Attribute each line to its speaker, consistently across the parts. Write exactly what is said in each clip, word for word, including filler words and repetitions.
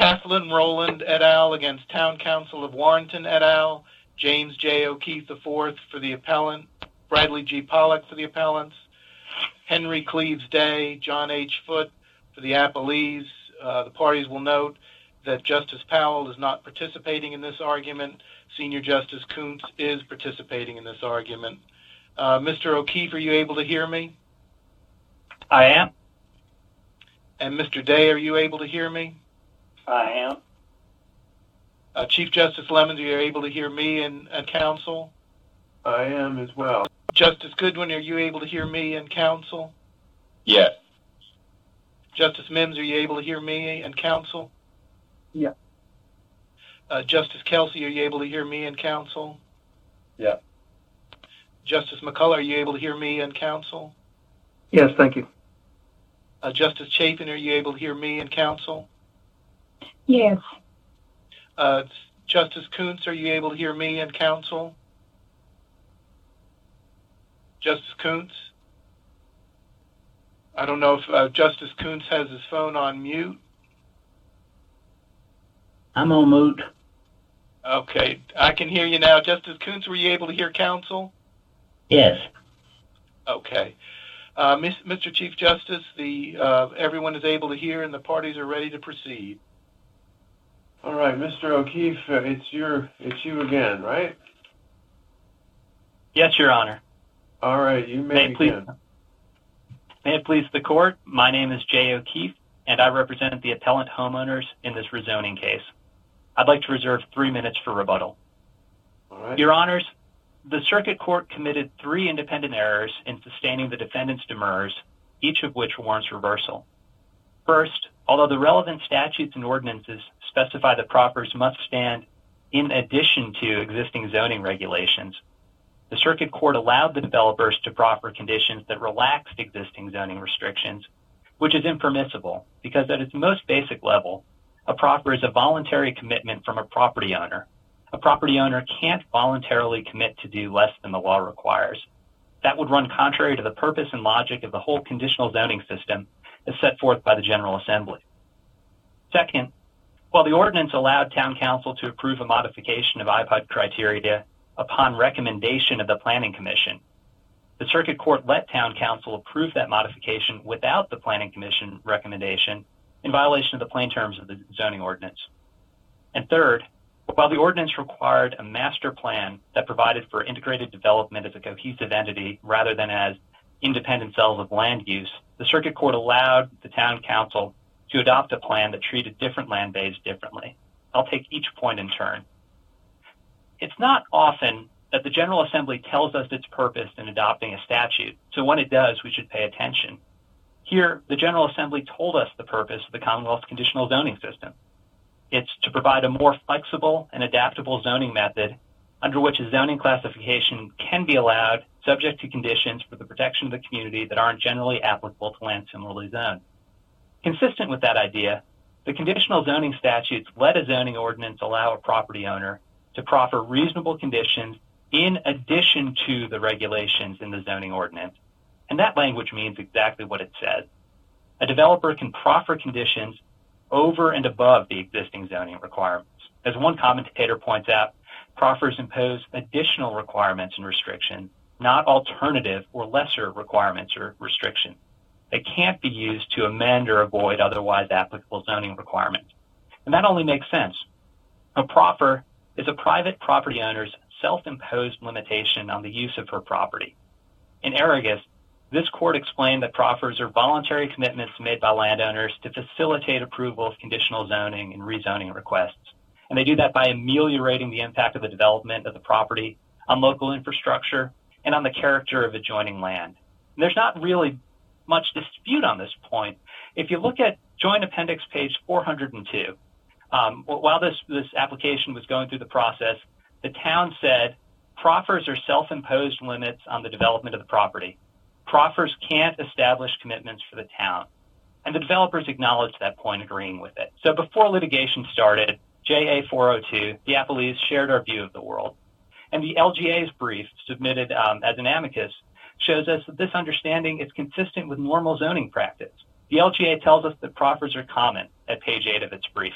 Speaker 1: Caslin Rowland et al. Against Town Council of Warrenton et al., James J. O'Keefe the fourth for the appellant, Bradley G. Pollack for the appellants, Henry Cleves Day, John H. Foote for the appellees. Uh, the parties will note that Justice Powell is not participating in this argument. Senior Justice Kuntz is participating in this argument. Uh, Mister O'Keefe, are you able to hear me?
Speaker 2: I am.
Speaker 1: And Mister Day, are you able to hear me?
Speaker 2: I am.
Speaker 1: Uh, Chief Justice Lemons, are you able to hear me and, and counsel?
Speaker 3: I am as well.
Speaker 1: Justice Goodwin, are you able to hear me and counsel?
Speaker 3: Yes.
Speaker 1: Justice Mims, are you able to hear me and counsel?
Speaker 2: Yeah.
Speaker 1: Uh, Justice Kelsey, are you able to hear me and counsel?
Speaker 3: Yeah.
Speaker 1: Justice McCullough, are you able to hear me and counsel?
Speaker 2: Yes, thank you.
Speaker 1: Uh, Justice Chapin, are you able to hear me and counsel?
Speaker 4: Yes.
Speaker 1: Uh, Justice Kuntz, are you able to hear me and counsel? Justice Kuntz? I don't know if uh, Justice Kuntz has his phone on mute.
Speaker 2: I'm on mute.
Speaker 1: Okay, I can hear you now. Justice Kuntz, were you able to hear counsel?
Speaker 2: Yes.
Speaker 1: Okay. Uh, Mister Chief Justice, the uh, everyone is able to hear and the parties are ready to proceed.
Speaker 3: All right, Mister O'Keefe, uh, it's your, it's you again, right?
Speaker 2: Yes, Your Honor.
Speaker 3: All right, you may,
Speaker 2: may
Speaker 3: begin.
Speaker 2: Please, may it please the court, my name is Jay O'Keefe, and I represent the appellant homeowners in this rezoning case. I'd like to reserve three minutes for rebuttal.
Speaker 3: All right.
Speaker 2: Your Honors, the Circuit Court committed three independent errors in sustaining the defendant's demurs, each of which warrants reversal. First, although the relevant statutes and ordinances specify that proffers must stand in addition to existing zoning regulations, the Circuit Court allowed the developers to proffer conditions that relaxed existing zoning restrictions, which is impermissible because at its most basic level, a proffer is a voluntary commitment from a property owner. A property owner can't voluntarily commit to do less than the law requires. That would run contrary to the purpose and logic of the whole conditional zoning system as set forth by the General Assembly. Second, while the ordinance allowed Town Council to approve a modification of I P U D criteria upon recommendation of the Planning Commission, the Circuit Court let Town Council approve that modification without the Planning Commission recommendation in violation of the plain terms of the zoning ordinance. And third, while the ordinance required a master plan that provided for integrated development as a cohesive entity rather than as independent cells of land use, the Circuit Court allowed the Town Council to adopt a plan that treated different land bays differently. I'll take each point in turn. It's not often that the General Assembly tells us its purpose in adopting a statute, so when it does, we should pay attention. Here, the General Assembly told us the purpose of the Commonwealth's conditional zoning system. It's to provide a more flexible and adaptable zoning method under which a zoning classification can be allowed subject to conditions for the protection of the community that aren't generally applicable to land similarly zoned. Consistent with that idea, the conditional zoning statutes let a zoning ordinance allow a property owner to proffer reasonable conditions in addition to the regulations in the zoning ordinance. And that language means exactly what it says. A developer can proffer conditions over and above the existing zoning requirements. As one commentator points out, proffers impose additional requirements and restrictions, not alternative or lesser requirements or restrictions. They can't be used to amend or avoid otherwise applicable zoning requirements. And that only makes sense. A proffer is a private property owner's self-imposed limitation on the use of her property. In Aragus, this court explained that proffers are voluntary commitments made by landowners to facilitate approval of conditional zoning and rezoning requests. And they do that by ameliorating the impact of the development of the property on local infrastructure and on the character of adjoining land. And there's not really much dispute on this point. If you look at Joint Appendix page four hundred two, um, while this, this application was going through the process, the town said proffers are self-imposed limits on the development of the property. Proffers can't establish commitments for the town. And the developers acknowledged that point, agreeing with it. So before litigation started, J A four oh two, the appellees shared our view of the world. And the L G A's brief, submitted um, as an amicus, shows us that this understanding is consistent with normal zoning practice. The L G A tells us that proffers are common at page eight of its brief.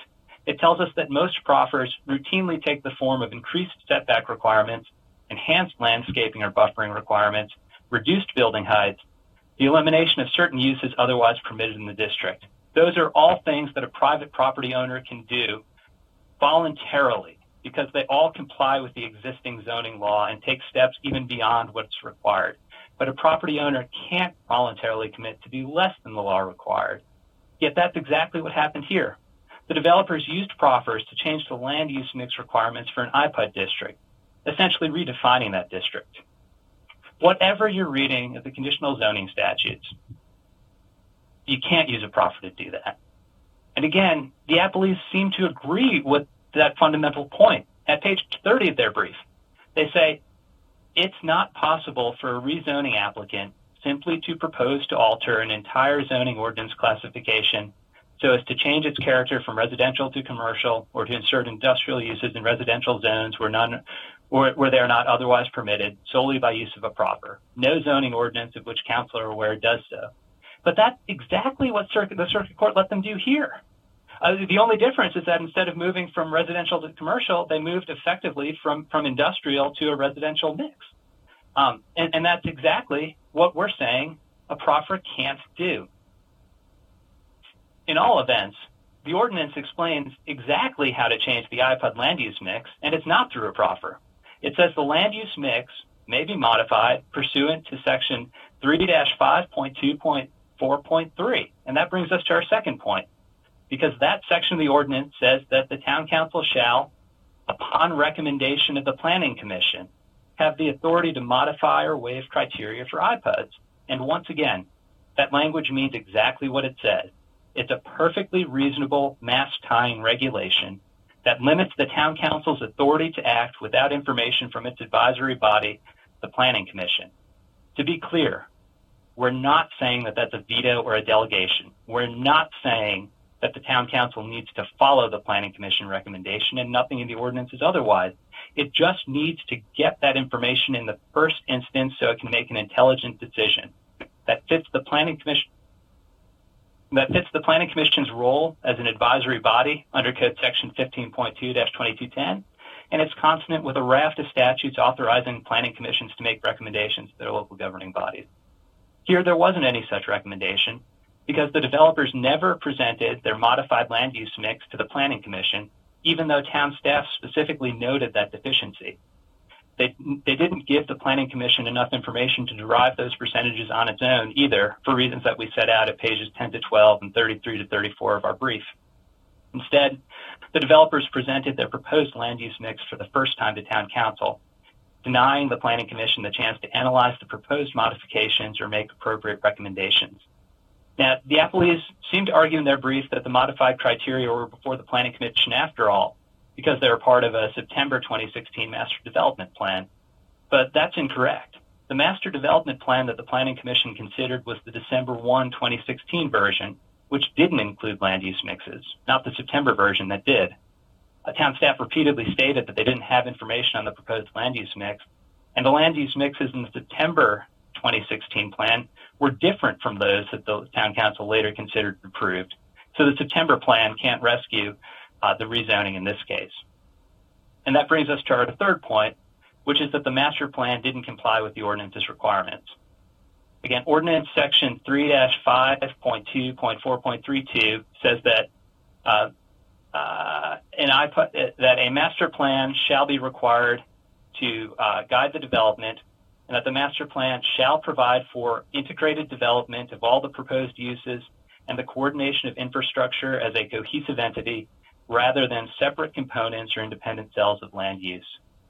Speaker 2: It tells us that most proffers routinely take the form of increased setback requirements, enhanced landscaping or buffering requirements, reduced building heights, the elimination of certain uses otherwise permitted in the district. Those are all things that a private property owner can do voluntarily because they all comply with the existing zoning law and take steps even beyond what's required. But a property owner can't voluntarily commit to do less than the law required. Yet that's exactly what happened here. The developers used proffers to change the land use mix requirements for an I P U D district, essentially redefining that district. Whatever you're reading of the conditional zoning statutes, you can't use a proffer to do that. And again, the appellees seem to agree with that fundamental point. At page thirty of their brief, they say, it's not possible for a rezoning applicant simply to propose to alter an entire zoning ordinance classification so as to change its character from residential to commercial or to insert industrial uses in residential zones where none or where they are not otherwise permitted solely by use of a proffer. No zoning ordinance of which council are aware does so. But that's exactly what circuit, the circuit court let them do here. Uh, the only difference is that instead of moving from residential to commercial, they moved effectively from, from industrial to a residential mix. Um, and, and that's exactly what we're saying a proffer can't do. In all events, the ordinance explains exactly how to change the I P U D land use mix, and it's not through a proffer. It says the land use mix may be modified pursuant to section three dash five point two point four point three. And that brings us to our second point, because that section of the ordinance says that the town council shall, upon recommendation of the planning commission, have the authority to modify or waive criteria for I P U Ds. And once again, that language means exactly what it says. It's a perfectly reasonable mass tying regulation that limits the town council's authority to act without information from its advisory body, the planning commission. To be clear, we're not saying that that's a veto or a delegation. We're not saying that the town council needs to follow the planning commission recommendation, and nothing in the ordinance is otherwise. It just needs to get that information in the first instance so it can make an intelligent decision that fits the planning commission that fits the planning commission's role as an advisory body under code section fifteen point two dash twenty-two ten, and it's consonant with a raft of statutes authorizing planning commissions to make recommendations to their local governing bodies. Here, there wasn't any such recommendation because the developers never presented their modified land use mix to the planning commission, even though town staff specifically noted that deficiency. They, they didn't give the planning commission enough information to derive those percentages on its own either, for reasons that we set out at pages ten to twelve and thirty-three to thirty-four of our brief. Instead, the developers presented their proposed land use mix for the first time to town council, denying the planning commission the chance to analyze the proposed modifications or make appropriate recommendations. Now, the appellees seem to argue in their brief that the modified criteria were before the planning commission after all, because they were part of a September twenty sixteen master development plan. But that's incorrect. The master development plan that the planning commission considered was the December first, twenty sixteen version, which didn't include land use mixes, not the September version that did. A town staff repeatedly stated that they didn't have information on the proposed land use mix, and the land use mixes in the September twenty sixteen plan were different from those that the town council later considered approved. So the September plan can't rescue uh, the rezoning in this case. And that brings us to our third point, which is that the master plan didn't comply with the ordinance's requirements. Again, ordinance section three dash five point two point four point three two says that uh, uh, an I P U D, that a master plan shall be required to uh, guide the development, and that the master plan shall provide for integrated development of all the proposed uses and the coordination of infrastructure as a cohesive entity rather than separate components or independent cells of land use.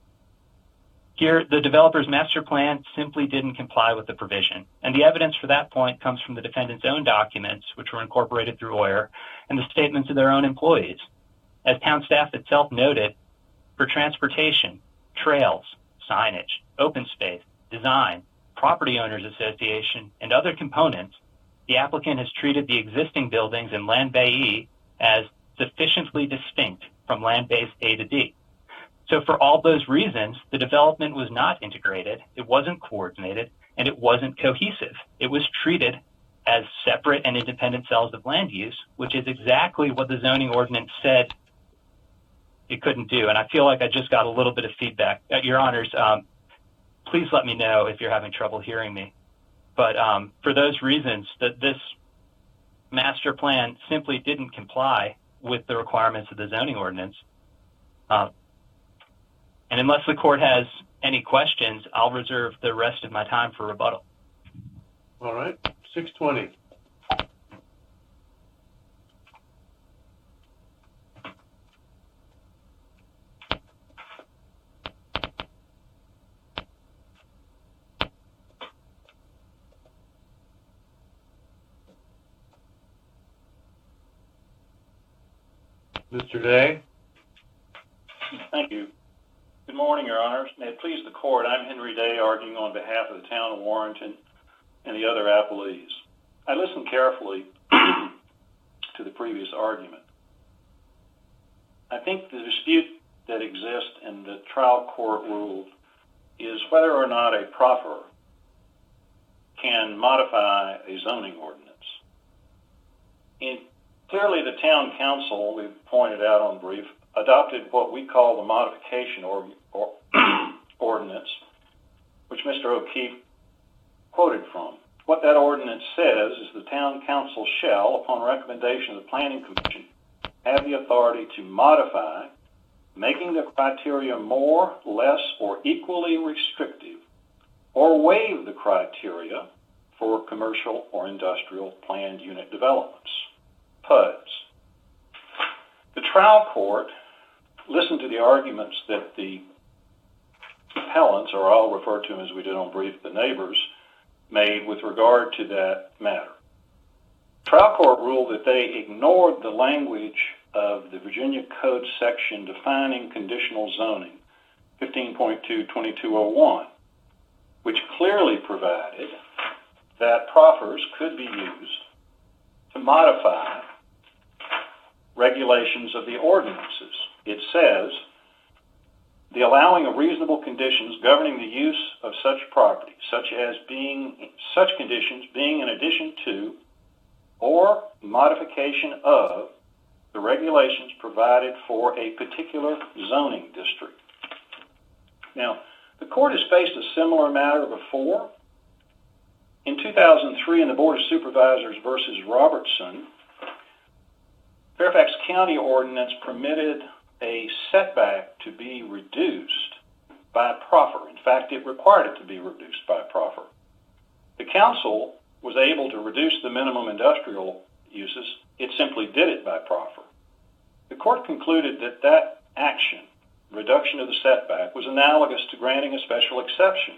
Speaker 2: Here, the developer's master plan simply didn't comply with the provision, and the evidence for that point comes from the defendant's own documents, which were incorporated through O Y E R, and the statements of their own employees. As town staff itself noted, for transportation, trails, signage, open space, design, property owners association, and other components, the applicant has treated the existing buildings in Land Bay E as sufficiently distinct from Land Base A to D. So for all those reasons, the development was not integrated, it wasn't coordinated, and it wasn't cohesive. It was treated as separate and independent cells of land use, which is exactly what the zoning ordinance said it couldn't do. And I feel like I just got a little bit of feedback. Uh, Your Honors, um, please let me know if you're having trouble hearing me. But um, for those reasons, that this master plan simply didn't comply with the requirements of the zoning ordinance. Uh, and unless the court has any questions, I'll reserve the rest of my time for rebuttal.
Speaker 3: All right, six twenty. Mister Day?
Speaker 5: Thank you. Good morning, Your Honors. May it please the Court, I'm Henry Day, arguing on behalf of the town of Warrenton and the other appellees. I listened carefully to the previous argument. I think the dispute that exists and the trial court ruled is whether or not a proffer can modify a zoning ordinance. In Clearly, the town council, we've pointed out on brief, adopted what we call the modification or, or ordinance, which Mister O'Keefe quoted from. What that ordinance says is the town council shall, upon recommendation of the Planning Commission, have the authority to modify, making the criteria more, less, or equally restrictive, or waive the criteria for commercial or industrial planned unit developments. P U Ds. The trial court listened to the arguments that the appellants, or I'll refer to them as we did on brief, the neighbors, made with regard to that matter. Trial court ruled that they ignored the language of the Virginia Code section defining conditional zoning, fifteen point two twenty-two oh one, which clearly provided that proffers could be used to modify regulations of the ordinances. It says, the allowing of reasonable conditions governing the use of such property, such as being, such conditions being in addition to or modification of the regulations provided for a particular zoning district. Now, the court has faced a similar matter before. In two thousand three, in the Board of Supervisors versus Robertson, Fairfax County ordinance permitted a setback to be reduced by a proffer. In fact, it required it to be reduced by a proffer. The council was able to reduce the minimum industrial uses. It simply did it by proffer. The court concluded that that action, reduction of the setback, was analogous to granting a special exception.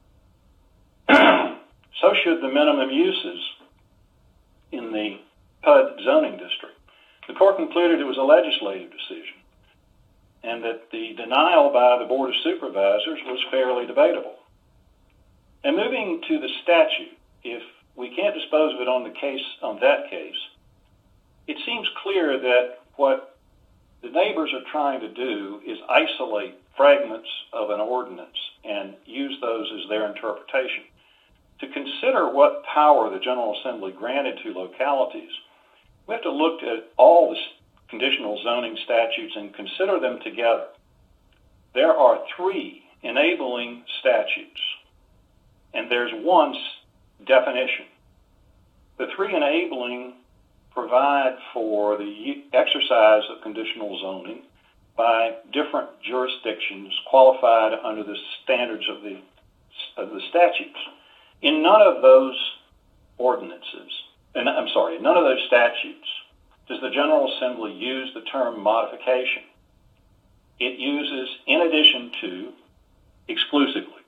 Speaker 5: So should the minimum uses in the P U D zoning district. The court concluded it was a legislative decision and that the denial by the Board of Supervisors was fairly debatable. And moving to the statute, if we can't dispose of it on the case, on that case, it seems clear that what the neighbors are trying to do is isolate fragments of an ordinance and use those as their interpretation. To consider what power the General Assembly granted to localities, we have to look at all the conditional zoning statutes and consider them together. There are three enabling statutes, and there's one definition. The three enabling provide for the exercise of conditional zoning by different jurisdictions qualified under the standards of the, of the statutes. In none of those ordinances, and I'm sorry, in none of those statutes does the General Assembly use the term modification. It uses in addition to exclusively.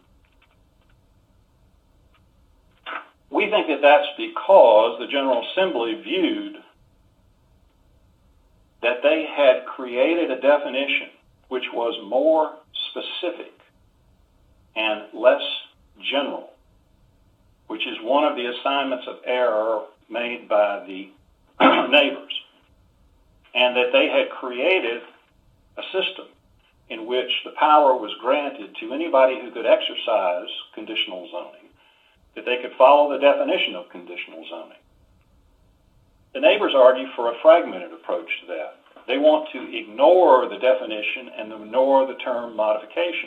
Speaker 5: We think that that's because the General Assembly viewed that they had created a definition which was more specific and less general, which is one of the assignments of error made by the neighbors, and that they had created a system in which the power was granted to anybody who could exercise conditional zoning, that they could follow the definition of conditional zoning. The neighbors argue for a fragmented approach to that. They want to ignore the definition and ignore the term modification.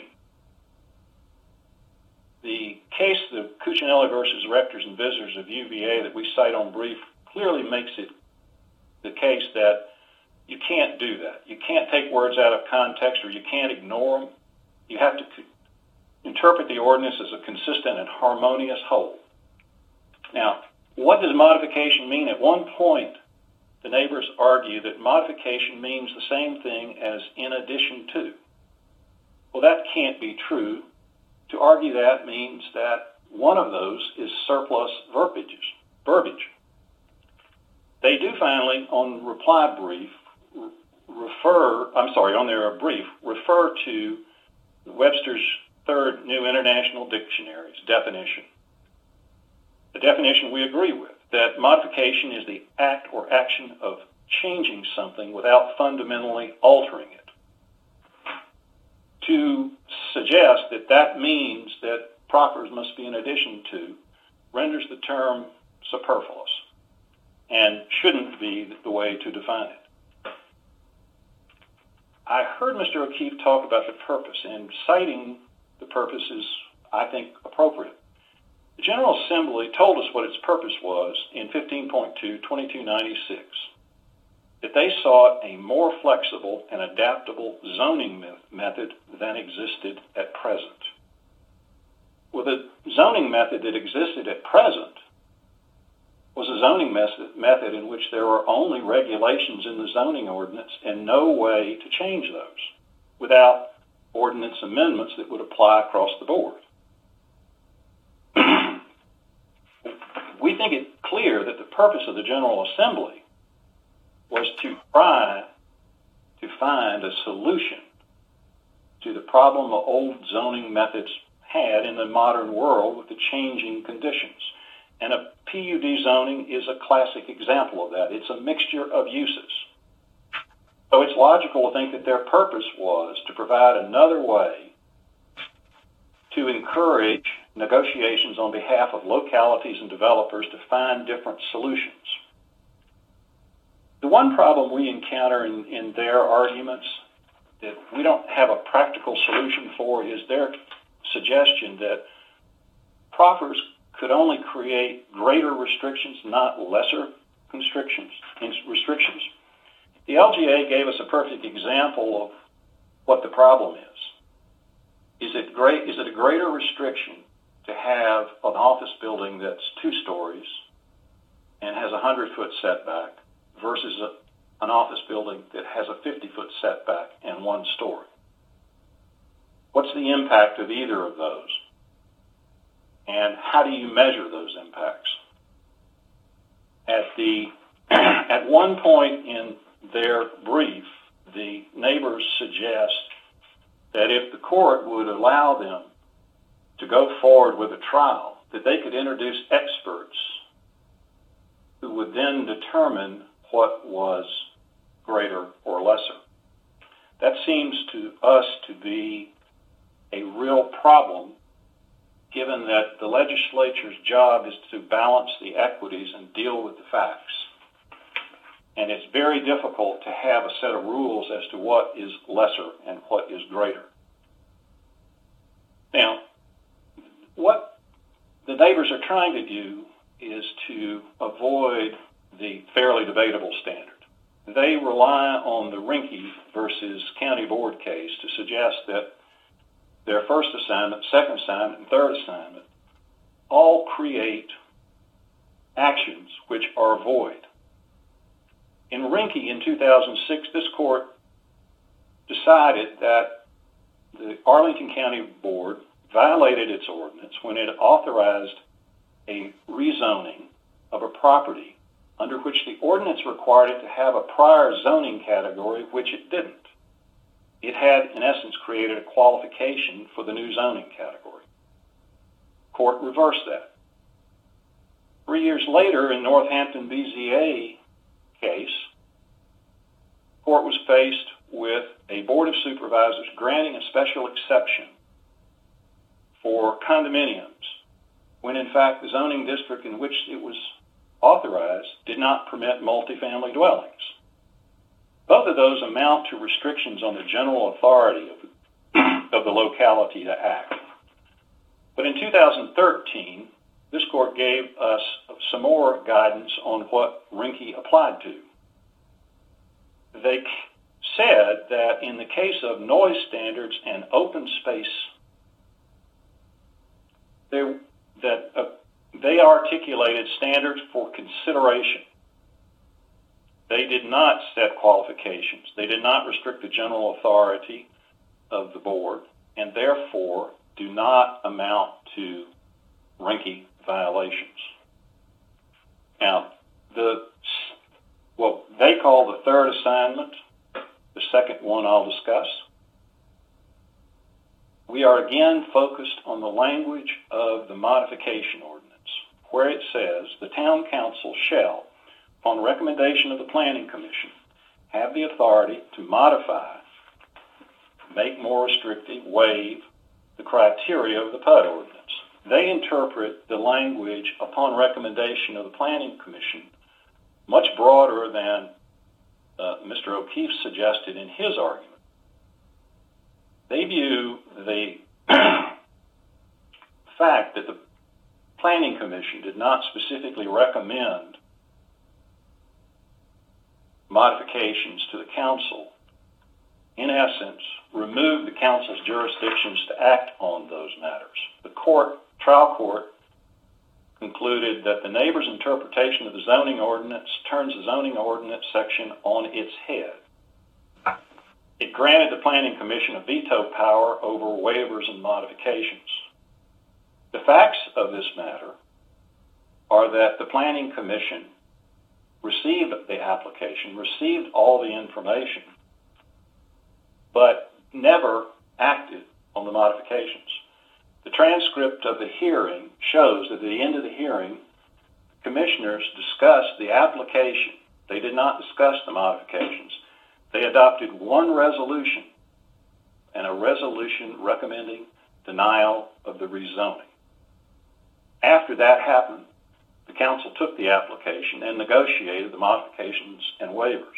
Speaker 5: The case, the Cuccinelli versus Rectors and Visitors of U V A that we cite on brief, clearly makes it the case that you can't do that. You can't take words out of context, or you can't ignore them. You have to interpret the ordinance as a consistent and harmonious whole. Now, what does modification mean? At one point, the neighbors argue that modification means the same thing as in addition to. Well, that can't be true. To argue that means that one of those is surplus verbiage. verbiage. They do finally, on reply brief, refer, I'm sorry, on their brief, refer to Webster's Third New International Dictionary's definition. The definition we agree with, that modification is the act or action of changing something without fundamentally altering it. To suggest that that means that proffers must be in addition to renders the term superfluous and shouldn't be the way to define it. I heard Mister O'Keefe talk about the purpose, and citing the purpose is, I think, appropriate. The General Assembly told us what its purpose was in fifteen point two, twenty-two ninety-six, that they sought a more flexible and adaptable zoning me- method than existed at present. Well, the zoning method that existed at present was a zoning method, method in which there were only regulations in the zoning ordinance and no way to change those without ordinance amendments that would apply across the board. We think it clear that the purpose of the General Assembly was to try to find a solution to the problem the old zoning methods had in the modern world with the changing conditions. And a P U D zoning is a classic example of that. It's a mixture of uses. So it's logical to think that their purpose was to provide another way to encourage negotiations on behalf of localities and developers to find different solutions. The one problem we encounter in, in their arguments that we don't have a practical solution for is their suggestion that proffers could only create greater restrictions, not lesser constrictions, restrictions. The L G A gave us a perfect example of what the problem is. Is it great? Is it a greater restriction to have an office building that's two stories and has a hundred-foot setback versus a, an office building that has a fifty-foot setback and one story? What's the impact of either of those? And how do you measure those impacts? At the at one point in their brief, the neighbors suggest that if the court would allow them to go forward with a trial, that they could introduce experts who would then determine what was greater or lesser. That seems to us to be a real problem, given that the legislature's job is to balance the equities and deal with the facts. And it's very difficult to have a set of rules as to what is lesser and what is greater. Now, what the neighbors are trying to do is to avoid the fairly debatable standard. They rely on the Rinke versus County Board case to suggest that their first assignment, second assignment, and third assignment all create actions which are void. In Rinke in two thousand six, this court decided that the Arlington County Board violated its ordinance when it authorized a rezoning of a property under which the ordinance required it to have a prior zoning category, which it didn't. It had, in essence, created a qualification for the new zoning category. Court reversed that. Three years later, in Northampton B Z A case, court was faced with a Board of Supervisors granting a special exception for condominiums, when in fact the zoning district in which it was authorized did not permit multifamily dwellings. Both of those amount to restrictions on the general authority of, of the locality to act. But in two thousand thirteen, this court gave us some more guidance on what Rinke applied to. They said that in the case of noise standards and open space, they, that uh, they articulated standards for consideration. They did not set qualifications. They did not restrict the general authority of the board, and therefore do not amount to Rinke violations. Now, the what they call the third assignment, the second one I'll discuss, we are again focused on the language of the modification ordinance, where it says the town council shall, upon recommendation of the Planning Commission, have the authority to modify, make more restrictive, waive the criteria of the P U D ordinance. They interpret the language upon recommendation of the Planning Commission much broader than uh, Mister O'Keefe suggested in his argument. They view the fact that the Planning Commission did not specifically recommend modifications to the council, in essence, remove the council's jurisdictions to act on those matters. The court, trial court, concluded that the neighbor's interpretation of the zoning ordinance turns the zoning ordinance section on its head. It granted the Planning Commission a veto power over waivers and modifications. The facts of this matter are that the Planning Commission received the application, received all the information, but never acted on the modifications. The transcript of the hearing shows that at the end of the hearing, commissioners discussed the application. They did not discuss the modifications. They adopted one resolution, and a resolution recommending denial of the rezoning. After that happened, the council took the application and negotiated the modifications and waivers.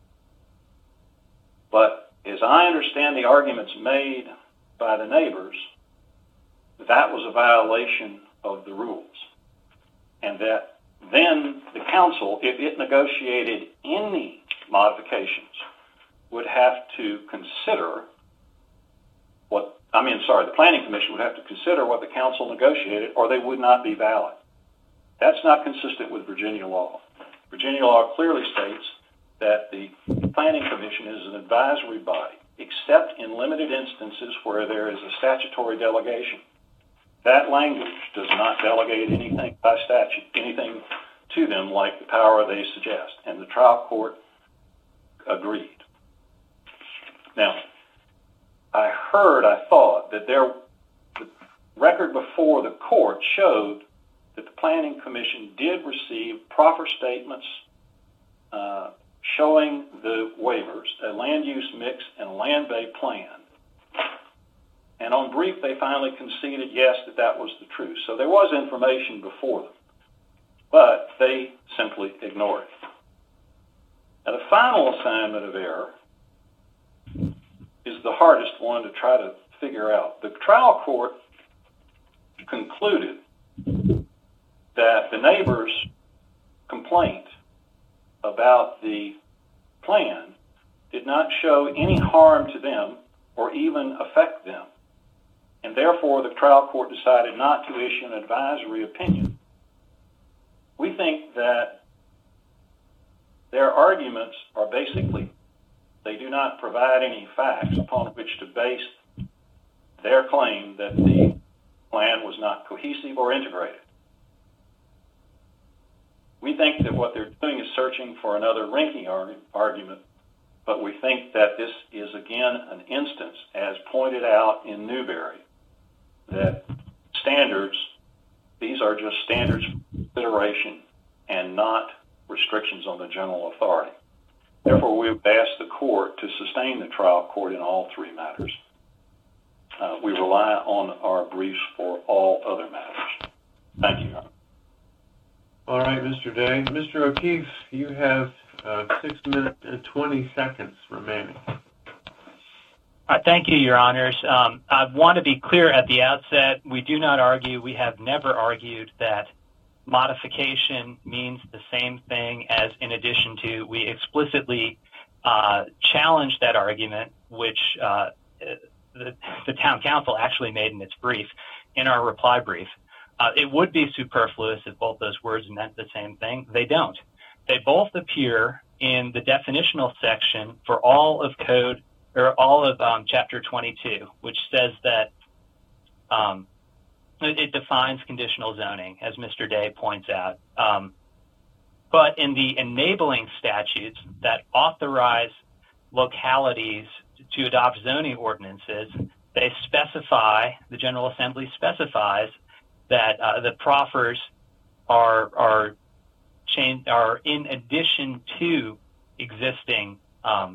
Speaker 5: But as I understand the arguments made by the neighbors, that was a violation of the rules. And that then the council, if it negotiated any modifications, would have to consider what, I mean, sorry, the Planning Commission would have to consider what the council negotiated, or they would not be valid. That's not consistent with Virginia law. Virginia law clearly states that the Planning Commission is an advisory body, except in limited instances where there is a statutory delegation. That language does not delegate anything by statute, anything to them like the power they suggest, and the trial court agreed. Now, I heard, I thought, that there, the record before the court showed that the Planning Commission did receive proper statements uh, showing the waivers, a land use mix, and a land bay plan. And on brief, they finally conceded, yes, that that was the truth. So there was information before them, but they simply ignored it. Now, the final assignment of error is the hardest one to try to figure out. The trial court concluded that the neighbors' complaint about the plan did not show any harm to them or even affect them. And therefore, the trial court decided not to issue an advisory opinion. We think that their arguments are basically, they do not provide any facts upon which to base their claim that the plan was not cohesive or integrated. We think that what they're doing is searching for another Rinke argument, but we think that this is, again, an instance, as pointed out in Newberry, that standards, these are just standards for consideration and not restrictions on the general authority. Therefore, we would ask the court to sustain the trial court in all three matters. Uh, we rely on our briefs for all other matters. Thank you, Your Honor.
Speaker 3: All right, Mister Day. Mister O'Keefe, you have Uh, six minutes and twenty seconds remaining.
Speaker 2: Uh, thank you, Your Honors. Um, I want to be clear at the outset, we do not argue, we have never argued that modification means the same thing as in addition to. We explicitly uh, challenged that argument, which uh, the, the town council actually made in its brief, in our reply brief. Uh, it would be superfluous if both those words meant the same thing. They don't. They both appear in the definitional section for all of code, or all of um, Chapter twenty-two, which says that um, it, it defines conditional zoning, as Mister Day points out. Um, but in the enabling statutes that authorize localities to adopt zoning ordinances, they specify, the General Assembly specifies, that uh, the proffers are are change, are in addition to existing um,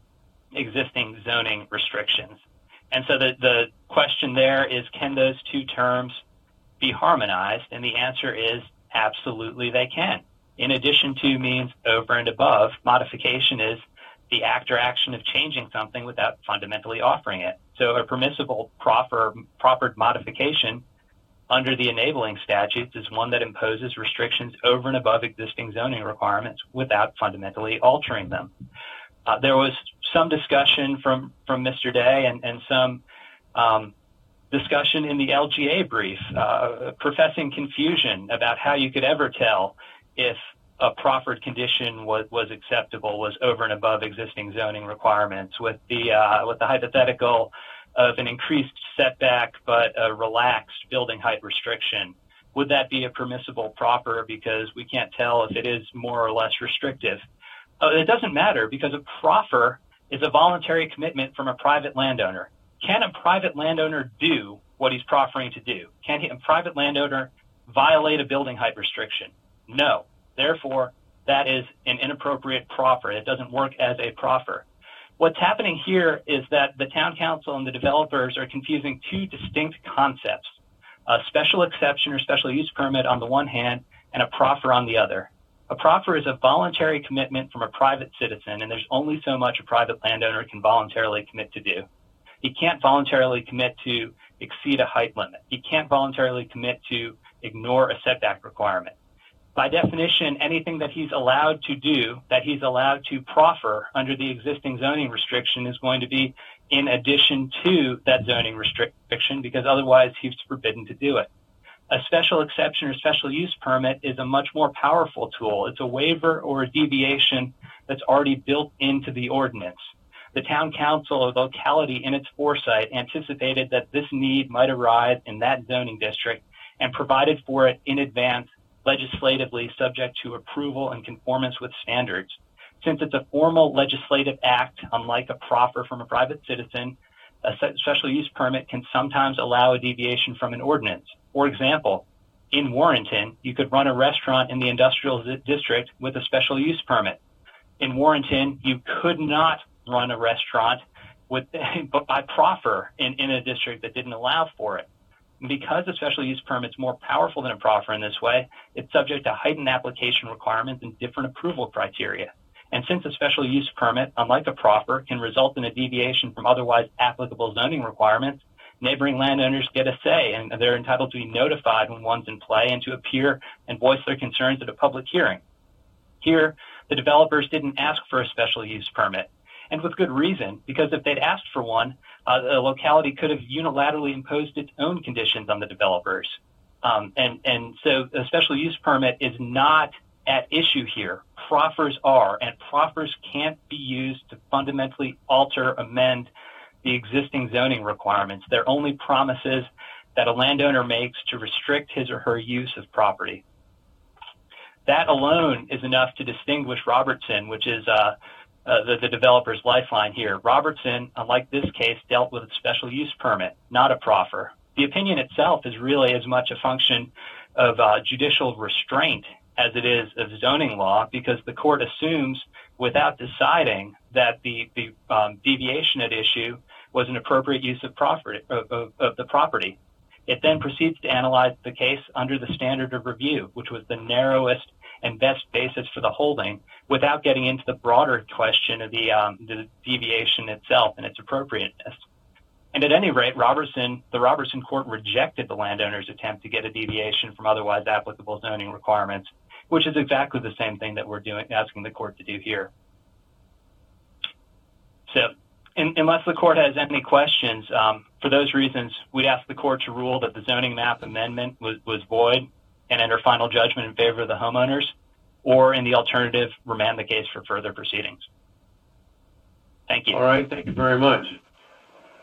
Speaker 2: existing zoning restrictions. And so the, the question there is, can those two terms be harmonized? And the answer is absolutely they can. In addition to means over and above. Modification is the act or action of changing something without fundamentally altering it. So a permissible proper, proper modification under the enabling statutes is one that imposes restrictions over and above existing zoning requirements without fundamentally altering them. Uh, there was some discussion from, from Mister Day and, and some um, discussion in the L G A brief, uh, professing confusion about how you could ever tell if a proffered condition was, was acceptable, was over and above existing zoning requirements, with the, uh, with the hypothetical of an increased setback but a relaxed building height restriction. Would that be a permissible proffer because we can't tell if it is more or less restrictive? Uh, it doesn't matter, because a proffer is a voluntary commitment from a private landowner. Can a private landowner do what he's proffering to do? Can he, a private landowner violate a building height restriction? No. Therefore, that is an inappropriate proffer. It doesn't work as a proffer. What's happening here is that the town council and the developers are confusing two distinct concepts: a special exception or special use permit on the one hand and a proffer on the other. A proffer is a voluntary commitment from a private citizen, and there's only so much a private landowner can voluntarily commit to do. He can't voluntarily commit to exceed a height limit. He can't voluntarily commit to ignore a setback requirement. By definition, anything that he's allowed to do, that he's allowed to proffer under the existing zoning restriction, is going to be in addition to that zoning restriction, because otherwise he's forbidden to do it. A special exception or special use permit is a much more powerful tool. It's a waiver or a deviation that's already built into the ordinance. The town council or locality, in its foresight, anticipated that this need might arise in that zoning district and provided for it in advance, legislatively, subject to approval and conformance with standards. Since it's a formal legislative act, unlike a proffer from a private citizen, a special use permit can sometimes allow a deviation from an ordinance. For example, in Warrenton, you could run a restaurant in the industrial district with a special use permit. In Warrenton, you could not run a restaurant with by proffer in, in a district that didn't allow for it. And because a special use permit is more powerful than a proffer in this way, it's subject to heightened application requirements and different approval criteria. And since a special use permit, unlike a proffer, can result in a deviation from otherwise applicable zoning requirements, neighboring landowners get a say, and they're entitled to be notified when one's in play and to appear and voice their concerns at a public hearing. Here, the developers didn't ask for a special use permit, and with good reason, because if they'd asked for one, uh, the locality could have unilaterally imposed its own conditions on the developers. Um, and, and so a special use permit is not at issue here. Proffers are, and proffers can't be used to fundamentally alter, amend the existing zoning requirements. They're only promises that a landowner makes to restrict his or her use of property. That alone is enough to distinguish Robertson, which is uh, uh, the, the developer's lifeline here. Robertson, unlike this case, dealt with a special use permit, not a proffer. The opinion itself is really as much a function of uh, judicial restraint as it is of zoning law, because the court assumes, without deciding, that the, the um, deviation at issue was an appropriate use of, property, of, of, of the property. It then proceeds to analyze the case under the standard of review, which was the narrowest and best basis for the holding without getting into the broader question of the, um, the deviation itself and its appropriateness. And at any rate, Robertson, the Robertson court rejected the landowner's attempt to get a deviation from otherwise applicable zoning requirements, which is exactly the same thing that we're doing, asking the court to do here. So, in, unless the court has any questions, um, for those reasons, we'd ask the court to rule that the zoning map amendment was, was void and enter final judgment in favor of the homeowners, or in the alternative, remand the case for further proceedings. Thank you.
Speaker 3: All right, thank you very much.